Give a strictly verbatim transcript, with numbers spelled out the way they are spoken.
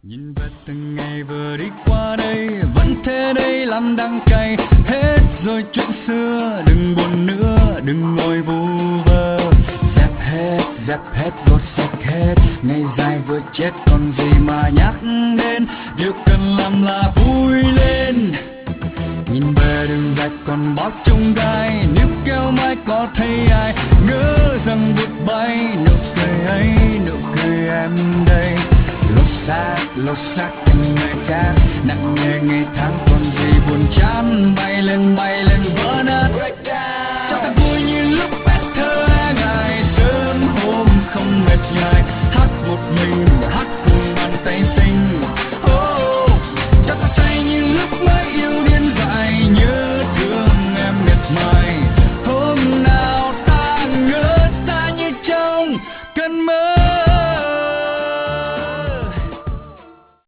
Nhìn về từng ngày vừa đi qua đây, vẫn thế đây làm đắng cay. Hết rồi chuyện xưa, đừng buồn nữa, đừng ngồi vu vơ. Dẹp hết, dẹp hết, gột sạch hết. Ngày dài vừa chết còn gì mà nhắc đến. Điều cần làm là vui lên. Nhìn về đường rạch còn bó trông gai. Nếu kéo mãi có thấy ai ngỡ rằng vụt bay. Nụ cười ấy, nụ cười em đây. Lột xác, lột xác thành người khác. Nặng nề ngày tháng còn gì buồn chán. Bay lên, bay lên vỡ nát.